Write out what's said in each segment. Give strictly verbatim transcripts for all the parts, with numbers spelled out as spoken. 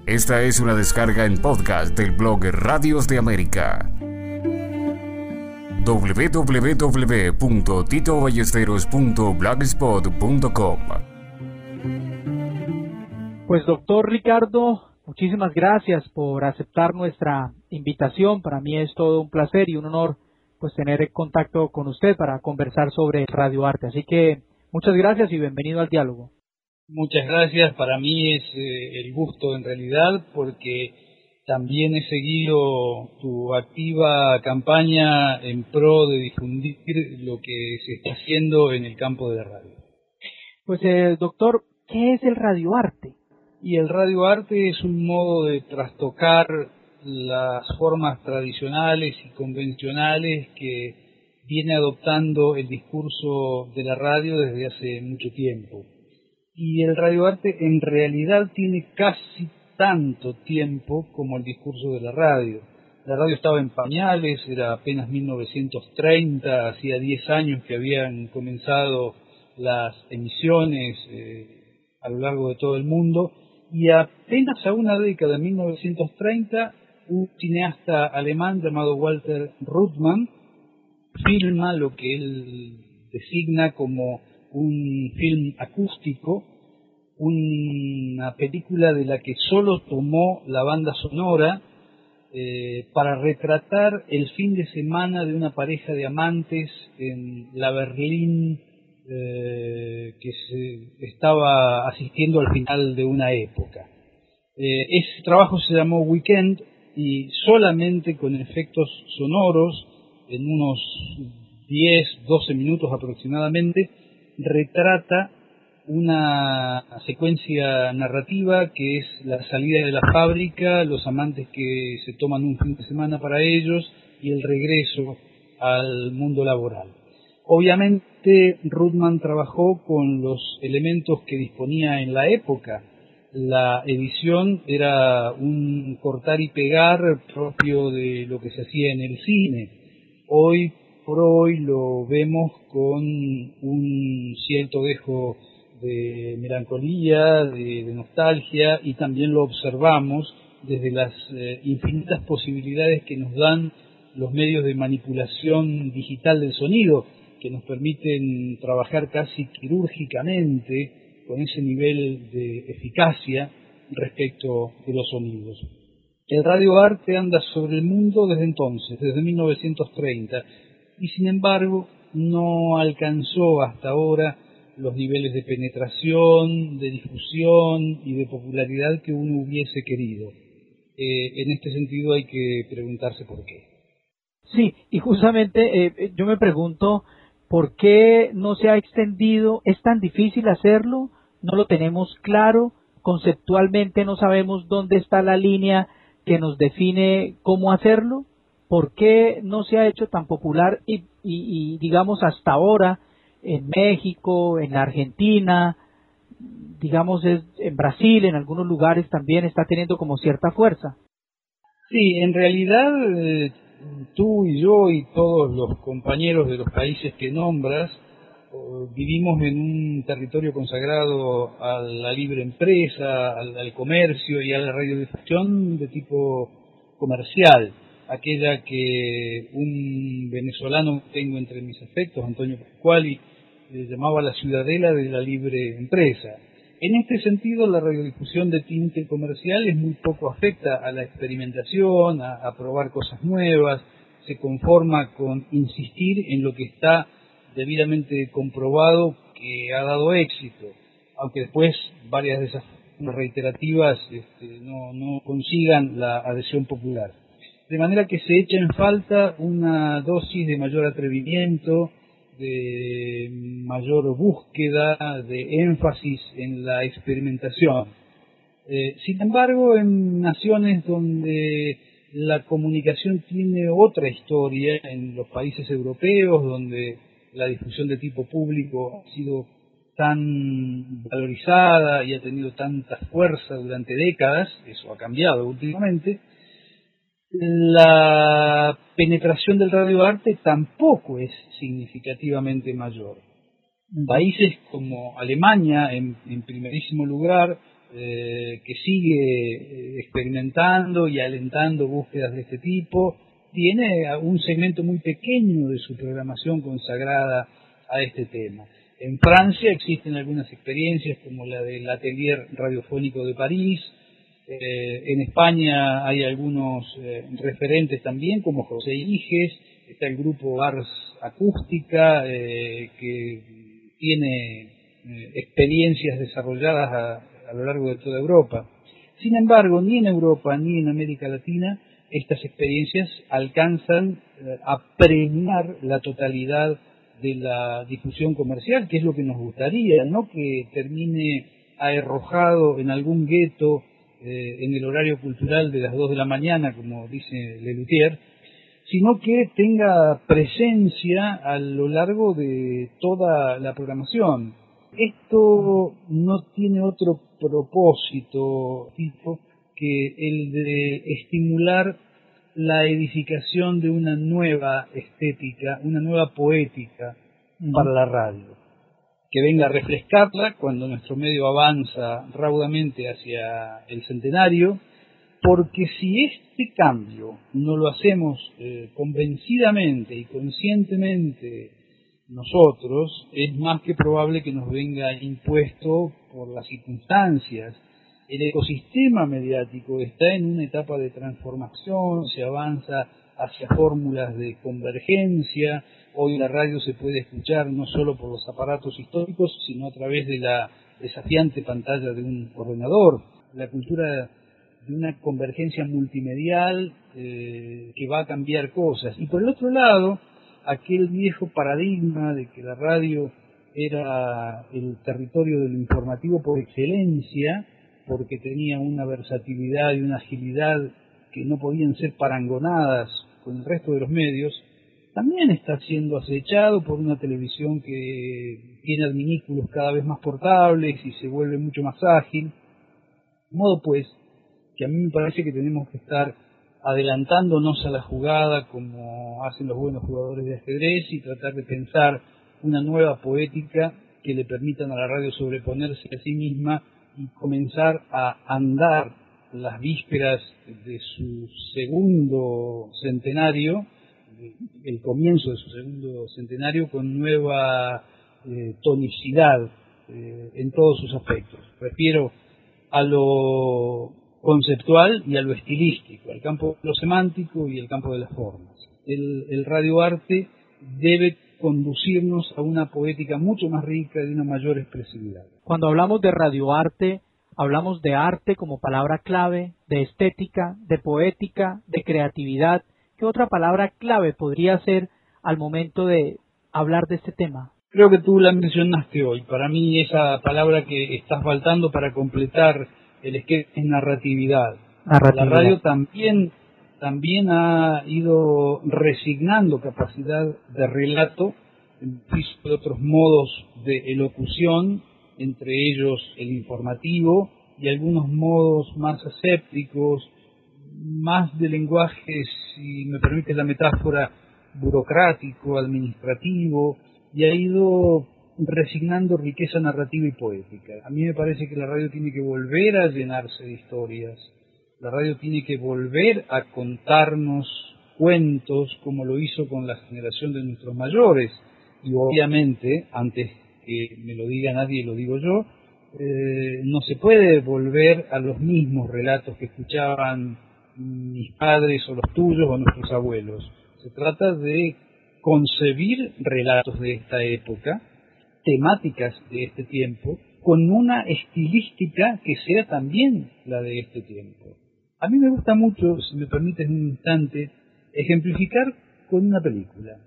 Esta es una descarga en podcast del blog Radios de América. doble u doble u doble u punto tito ballesteros punto blogspot punto com. Pues doctor Ricardo, muchísimas gracias por aceptar nuestra invitación. Para mí es todo un placer y un honor pues tener contacto con usted para conversar sobre radioarte. Así que muchas gracias y bienvenido al diálogo. Muchas gracias, para mí es eh, el gusto en realidad, porque también he seguido tu activa campaña en pro de difundir lo que se está haciendo en el campo de la radio. Pues eh, doctor, ¿qué es el radioarte? Y el radioarte es un modo de trastocar las formas tradicionales y convencionales que viene adoptando el discurso de la radio desde hace mucho tiempo. Y el radioarte en realidad tiene casi tanto tiempo como el discurso de la radio. La radio estaba en pañales, era apenas mil novecientos treinta, hacía diez años que habían comenzado las emisiones eh, a lo largo de todo el mundo, y apenas a una década, en mil novecientos treinta, un cineasta alemán llamado Walter Ruttmann filma lo que él designa como un film acústico, una película de la que solo tomó la banda sonora eh, para retratar el fin de semana de una pareja de amantes en la Berlín eh, que se estaba asistiendo al final de una época. Eh, ese trabajo se llamó Weekend y solamente con efectos sonoros, en unos diez, doce minutos aproximadamente, retrata una secuencia narrativa que es la salida de la fábrica, los amantes que se toman un fin de semana para ellos y el regreso al mundo laboral. Obviamente Ruttmann trabajó con los elementos que disponía en la época. La edición era un cortar y pegar propio de lo que se hacía en el cine. Hoy por hoy lo vemos con un cierto dejo de melancolía, de, de nostalgia, y también lo observamos desde las eh, infinitas posibilidades que nos dan los medios de manipulación digital del sonido, que nos permiten trabajar casi quirúrgicamente con ese nivel de eficacia respecto de los sonidos. El radioarte anda sobre el mundo desde entonces, desde mil novecientos treinta, y sin embargo no alcanzó hasta ahora los niveles de penetración, de difusión y de popularidad que uno hubiese querido. Eh, en este sentido hay que preguntarse por qué. Sí, y justamente eh, yo me pregunto por qué no se ha extendido. ¿Es tan difícil hacerlo? ¿No lo tenemos claro? ¿Conceptualmente no sabemos dónde está la línea que nos define cómo hacerlo? ¿Por qué no se ha hecho tan popular y, y, y digamos hasta ahora en México, en Argentina, digamos es, en Brasil, en algunos lugares también está teniendo como cierta fuerza? Sí, en realidad eh, tú y yo y todos los compañeros de los países que nombras eh, vivimos en un territorio consagrado a la libre empresa, al, al comercio y a la radiodifusión de tipo comercial, aquella que un venezolano que tengo entre mis afectos, Antonio Pascuali, eh, llamaba la ciudadela de la libre empresa. En este sentido, la radiodifusión de tinte comercial es muy poco afecta a la experimentación, a, a probar cosas nuevas, se conforma con insistir en lo que está debidamente comprobado que ha dado éxito, aunque después varias de esas reiterativas este, no, no consigan la adhesión popular. De manera que se echa en falta una dosis de mayor atrevimiento, de mayor búsqueda, de énfasis en la experimentación. Eh, sin embargo, en naciones donde la comunicación tiene otra historia, en los países europeos, donde la difusión de tipo público ha sido tan valorizada y ha tenido tanta fuerza durante décadas, eso ha cambiado últimamente, la penetración del radioarte tampoco es significativamente mayor. Países como Alemania, en, en primerísimo lugar, eh, que sigue experimentando y alentando búsquedas de este tipo. Tiene un segmento muy pequeño de su programación consagrada a este tema. En Francia existen algunas experiencias como la del Atelier Radiofónico de París. Eh, en España hay algunos eh, referentes también, como José Iges. Está el grupo Ars Acústica, eh, que tiene eh, experiencias desarrolladas a, a lo largo de toda Europa. Sin embargo, ni en Europa ni en América Latina estas experiencias alcanzan eh, a premiar la totalidad de la difusión comercial, que es lo que nos gustaría, no que termine arrojado en algún gueto eh, en el horario cultural de las dos de la mañana, como dice Lelutier, sino que tenga presencia a lo largo de toda la programación. Esto no tiene otro propósito tipo que el de estimular la edificación de una nueva estética, una nueva poética uh-huh. para la radio, que venga a refrescarla cuando nuestro medio avanza raudamente hacia el centenario, porque si este cambio no lo hacemos eh, convencidamente y conscientemente nosotros, es más que probable que nos venga impuesto por las circunstancias. El ecosistema mediático está en una etapa de transformación, se avanza hacia fórmulas de convergencia. Hoy la radio se puede escuchar no solo por los aparatos históricos, sino a través de la desafiante pantalla de un ordenador. La cultura de una convergencia multimedial eh, que va a cambiar cosas. Y por el otro lado, aquel viejo paradigma de que la radio era el territorio del informativo por excelencia, porque tenía una versatilidad y una agilidad que no podían ser parangonadas con el resto de los medios, también está siendo acechado por una televisión que tiene adminículos cada vez más portables y se vuelve mucho más ágil. De modo pues que a mí me parece que tenemos que estar adelantándonos a la jugada como hacen los buenos jugadores de ajedrez y tratar de pensar una nueva poética que le permitan a la radio sobreponerse a sí misma y comenzar a andar las vísperas de su segundo centenario, el comienzo de su segundo centenario, con nueva eh, tonicidad eh, en todos sus aspectos. Refiero a lo conceptual y a lo estilístico, al campo de lo semántico y el campo de las formas. El, el radioarte debe conducirnos a una poética mucho más rica y de una mayor expresividad. Cuando hablamos de radioarte, hablamos de arte como palabra clave, de estética, de poética, de creatividad. ¿Qué otra palabra clave podría ser al momento de hablar de este tema? Creo que tú la mencionaste hoy. Para mí esa palabra que estás faltando para completar el esquema es narratividad. narratividad. La radio también, también ha ido resignando capacidad de relato en de otros modos de elocución, entre ellos el informativo y algunos modos más asépticos, más de lenguaje, si me permite la metáfora, burocrático, administrativo, y ha ido resignando riqueza narrativa y poética. A mí me parece que la radio tiene que volver a llenarse de historias, la radio tiene que volver a contarnos cuentos como lo hizo con la generación de nuestros mayores, y obviamente, antes que me lo diga nadie, lo digo yo, eh, no se puede volver a los mismos relatos que escuchaban mis padres o los tuyos o nuestros abuelos. Se trata de concebir relatos de esta época, temáticas de este tiempo, con una estilística que sea también la de este tiempo. A mí me gusta mucho, si me permites un instante, ejemplificar con una película.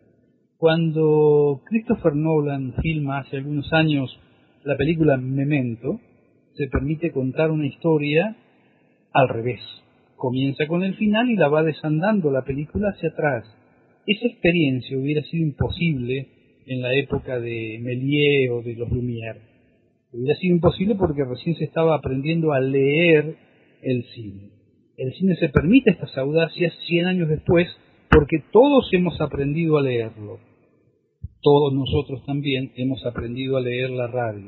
Cuando Christopher Nolan filma hace algunos años la película Memento, se permite contar una historia al revés. Comienza con el final y la va desandando la película hacia atrás. Esa experiencia hubiera sido imposible en la época de Méliès o de los Lumière. Hubiera sido imposible porque recién se estaba aprendiendo a leer el cine. El cine se permite estas audacias cien años después porque todos hemos aprendido a leerlo. Todos nosotros también hemos aprendido a leer la radio.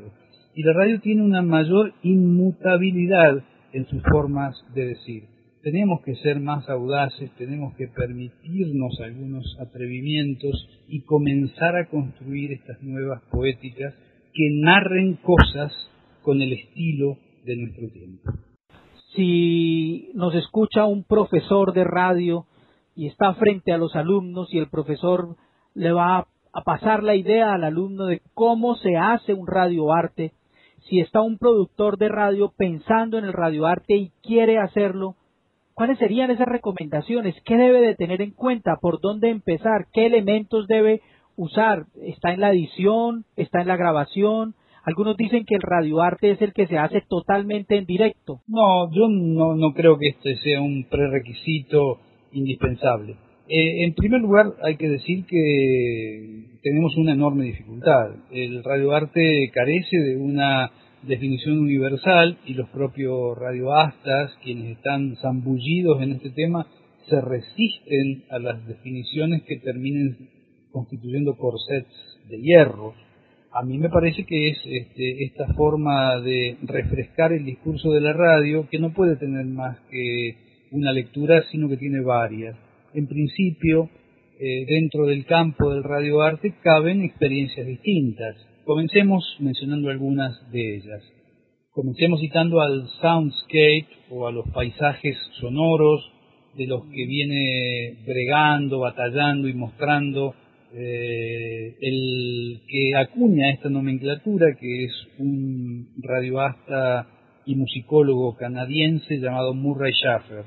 y la radio tiene una mayor inmutabilidad en sus formas de decir. Tenemos que ser más audaces, tenemos que permitirnos algunos atrevimientos y comenzar a construir estas nuevas poéticas que narren cosas con el estilo de nuestro tiempo. Si nos escucha un profesor de radio y está frente a los alumnos y el profesor le va a pasar la idea al alumno de cómo se hace un radioarte, si está un productor de radio pensando en el radioarte y quiere hacerlo, ¿cuáles serían esas recomendaciones? ¿Qué debe de tener en cuenta? ¿Por dónde empezar? ¿Qué elementos debe usar? ¿Está en la edición? ¿Está en la grabación? Algunos dicen que el radioarte es el que se hace totalmente en directo. No, yo no, no creo que este sea un prerequisito indispensable. Eh, en primer lugar, hay que decir que tenemos una enorme dificultad. El radioarte carece de una definición universal y los propios radioastas, quienes están zambullidos en este tema, se resisten a las definiciones que terminen constituyendo corsets de hierro. A mí me parece que es este, esta forma de refrescar el discurso de la radio, que no puede tener más que una lectura, sino que tiene varias. En principio, eh, dentro del campo del radioarte caben experiencias distintas. Comencemos mencionando algunas de ellas. Comencemos citando al soundscape o a los paisajes sonoros de los que viene bregando, batallando y mostrando eh, el que acuña esta nomenclatura, que es un radioasta y musicólogo canadiense llamado Murray Schafer.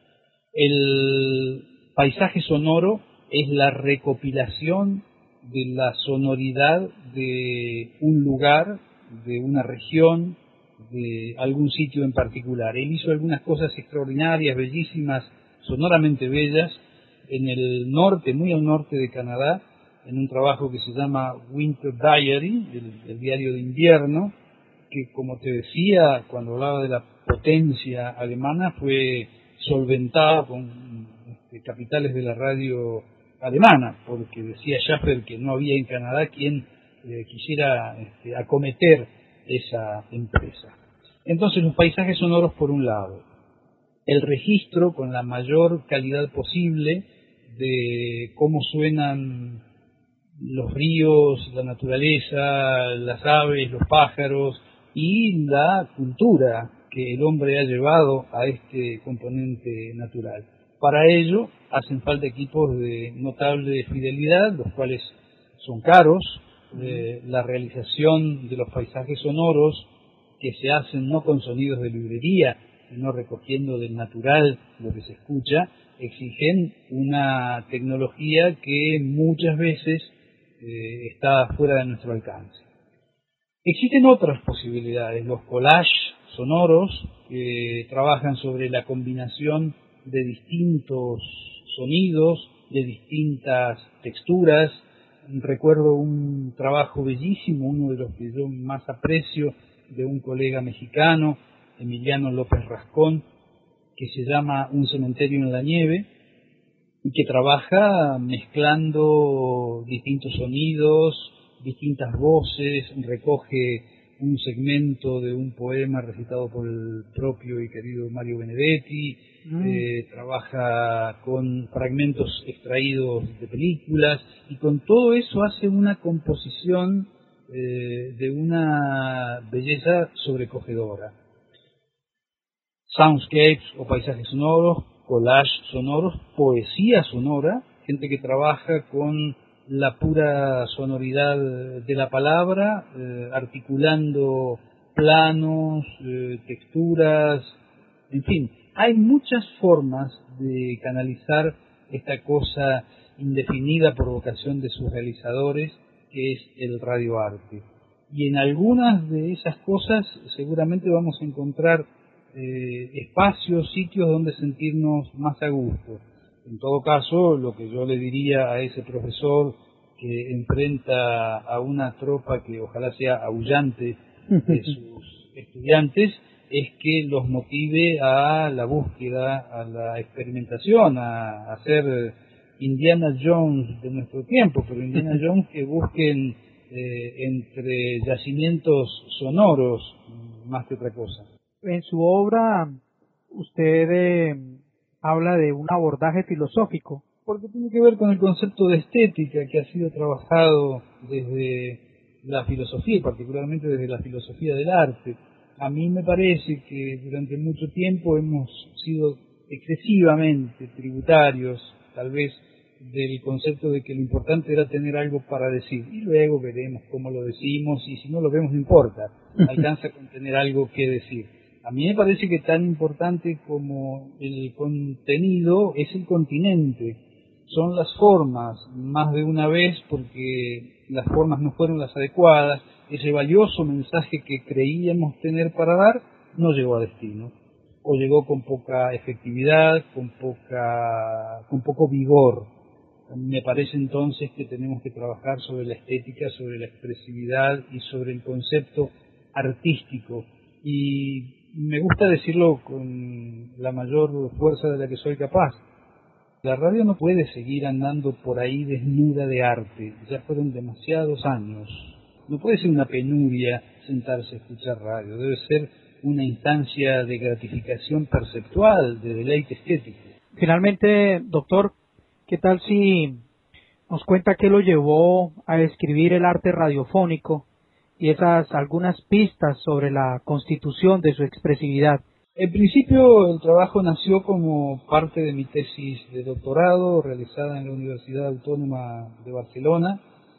El paisaje sonoro es la recopilación de la sonoridad de un lugar, de una región, de algún sitio en particular. Él hizo algunas cosas extraordinarias, bellísimas, sonoramente bellas, en el norte, muy al norte de Canadá, en un trabajo que se llama Winter Diary, el, el diario de invierno, que, como te decía, cuando hablaba de la potencia alemana, fue solventada con este, capitales de la radio alemana, porque decía Schaffer que no había en Canadá quien eh, quisiera este, acometer esa empresa. Entonces, los paisajes sonoros por un lado, el registro con la mayor calidad posible de cómo suenan los ríos, la naturaleza, las aves, los pájaros y la cultura que el hombre ha llevado a este componente natural. Para ello hacen falta equipos de notable fidelidad, los cuales son caros. Eh, la realización de los paisajes sonoros, que se hacen no con sonidos de librería, sino recogiendo del natural lo que se escucha, exigen una tecnología que muchas veces eh, está fuera de nuestro alcance. Existen otras posibilidades, los collages sonoros, que trabajan sobre la combinación de distintos sonidos, de distintas texturas. Recuerdo un trabajo bellísimo, uno de los que yo más aprecio, de un colega mexicano, Emiliano López Rascón, que se llama Un cementerio en la nieve, y que trabaja mezclando distintos sonidos, distintas voces, recoge un segmento de un poema recitado por el propio y querido Mario Benedetti, mm. eh, trabaja con fragmentos extraídos de películas, y con todo eso hace una composición eh, de una belleza sobrecogedora. Soundscapes o paisajes sonoros, collage sonoros, poesía sonora, gente que trabaja con la pura sonoridad de la palabra, eh, articulando planos, eh, texturas, en fin, hay muchas formas de canalizar esta cosa indefinida por vocación de sus realizadores, que es el radioarte. Y en algunas de esas cosas seguramente vamos a encontrar eh, espacios, sitios donde sentirnos más a gusto. En todo caso, lo que yo le diría a ese profesor que enfrenta a una tropa que ojalá sea aullante de sus estudiantes, es que los motive a la búsqueda, a la experimentación, a, a ser Indiana Jones de nuestro tiempo, pero Indiana Jones que busquen eh, entre yacimientos sonoros más que otra cosa. En su obra usted eh, habla de un abordaje filosófico. Porque tiene que ver con el concepto de estética que ha sido trabajado desde la filosofía, y particularmente desde la filosofía del arte. A mí me parece que durante mucho tiempo hemos sido excesivamente tributarios, tal vez, del concepto de que lo importante era tener algo para decir, y luego veremos cómo lo decimos, y si no lo vemos no importa, alcanza con tener algo que decir. A mí me parece que tan importante como el contenido es el continente, son las formas, más de una vez porque las formas no fueron las adecuadas, ese valioso mensaje que creíamos tener para dar no llegó a destino, o llegó con poca efectividad, con poca, con poco vigor. Me parece entonces que tenemos que trabajar sobre la estética, sobre la expresividad y sobre el concepto artístico. Y me gusta decirlo con la mayor fuerza de la que soy capaz. La radio no puede seguir andando por ahí desnuda de arte. Ya fueron demasiados años. No puede ser una penuria sentarse a escuchar radio. Debe ser una instancia de gratificación perceptual, de deleite estético. Finalmente, doctor, ¿qué tal si nos cuenta qué lo llevó a escribir el arte radiofónico y esas algunas pistas sobre la constitución de su expresividad? En principio, el trabajo nació como parte de mi tesis de doctorado realizada en la Universidad Autónoma de Barcelona,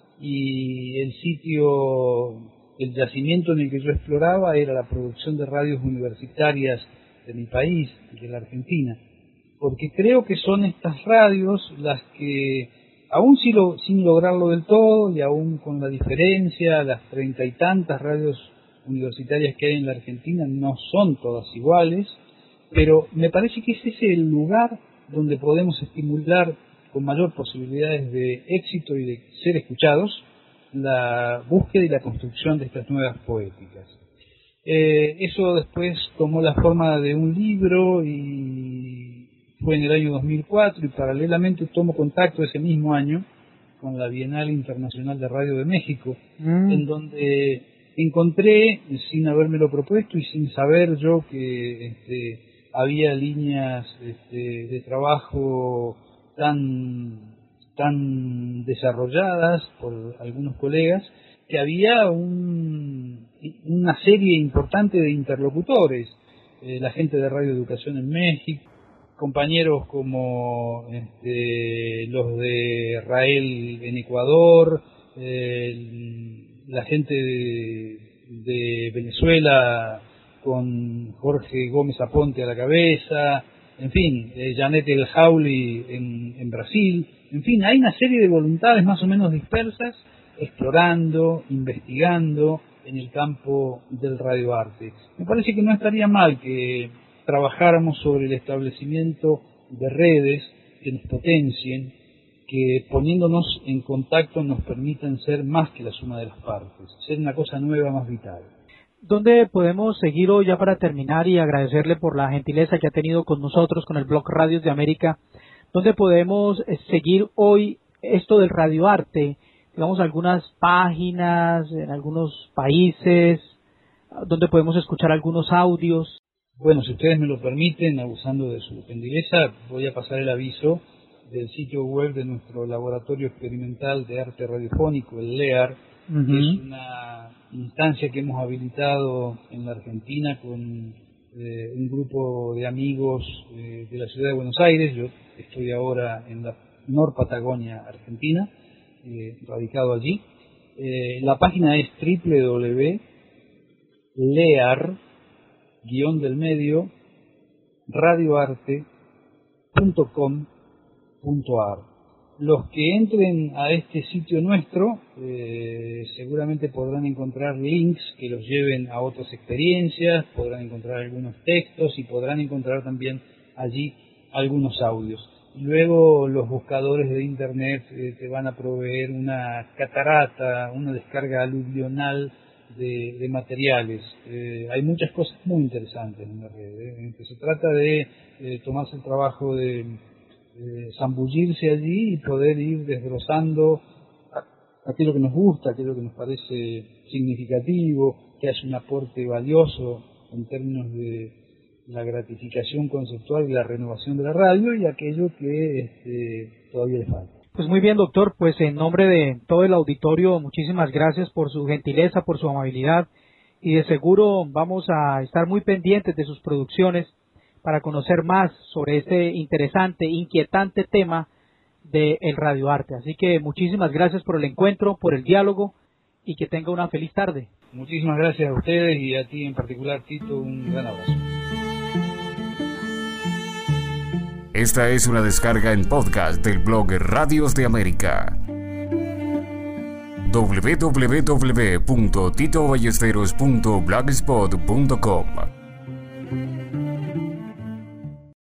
y el sitio, el yacimiento en el que yo exploraba era la producción de radios universitarias de mi país, de la Argentina, porque creo que son estas radios las que, aún sin, lo, sin lograrlo del todo y aún con la diferencia, las treinta y tantas radios universitarias que hay en la Argentina no son todas iguales, pero me parece que ese es el lugar donde podemos estimular con mayor posibilidades de éxito y de ser escuchados la búsqueda y la construcción de estas nuevas poéticas. Eh, eso después tomó la forma de un libro y fue en el año dos mil cuatro, y paralelamente tomo contacto ese mismo año con la Bienal Internacional de Radio de México, mm. en donde encontré, sin habérmelo propuesto y sin saber yo que este, había líneas este, de trabajo tan, tan desarrolladas por algunos colegas, que había un, una serie importante de interlocutores, eh, la gente de Radio Educación en México, compañeros como este, los de Rael en Ecuador, eh, la gente de, de Venezuela con Jorge Gómez Aponte a la cabeza, en fin, eh, Janet El Jauli en, en Brasil, en fin, hay una serie de voluntades más o menos dispersas, explorando, investigando en el campo del radioarte. Me parece que no estaría mal que trabajáramos sobre el establecimiento de redes que nos potencien, que poniéndonos en contacto nos permitan ser más que la suma de las partes, ser una cosa nueva más vital. ¿Dónde podemos seguir hoy, ya para terminar, y agradecerle por la gentileza que ha tenido con nosotros, con el blog Radios de América? ¿Dónde podemos seguir hoy esto del radioarte? Digamos, algunas páginas, en algunos países, donde podemos escuchar algunos audios. Bueno, si ustedes me lo permiten, abusando de su gentileza, voy a pasar el aviso del sitio web de nuestro Laboratorio Experimental de Arte Radiofónico, el LEAR, uh-huh. que es una instancia que hemos habilitado en la Argentina con eh, un grupo de amigos eh, de la ciudad de Buenos Aires. Yo estoy ahora en la Nor Patagonia, Argentina, eh, radicado allí. Eh, la página es doble u doble u doble u punto lear guión del medio radioarte punto com punto ar. Los que entren a este sitio nuestro eh, seguramente podrán encontrar links que los lleven a otras experiencias, podrán encontrar algunos textos y podrán encontrar también allí algunos audios. Luego los buscadores de internet eh, te van a proveer una catarata, una descarga aluvional de, de materiales. Eh, hay muchas cosas muy interesantes en la red. ¿eh? Se trata de eh, tomarse el trabajo de Eh, zambullirse allí y poder ir desglosando aquello que nos gusta, aquello que nos parece significativo, que hace un aporte valioso en términos de la gratificación conceptual y la renovación de la radio, y aquello que este, todavía le falta. Pues muy bien, doctor, pues en nombre de todo el auditorio, muchísimas gracias por su gentileza, por su amabilidad, y de seguro vamos a estar muy pendientes de sus producciones para conocer más sobre este interesante, inquietante tema del radioarte. Así que muchísimas gracias por el encuentro, por el diálogo, y que tenga una feliz tarde. Muchísimas gracias a ustedes y a ti en particular, Tito, un gran abrazo. Esta es una descarga en podcast del blog Radios de América. doble u doble u doble u punto tito ballesteros punto blogspot punto com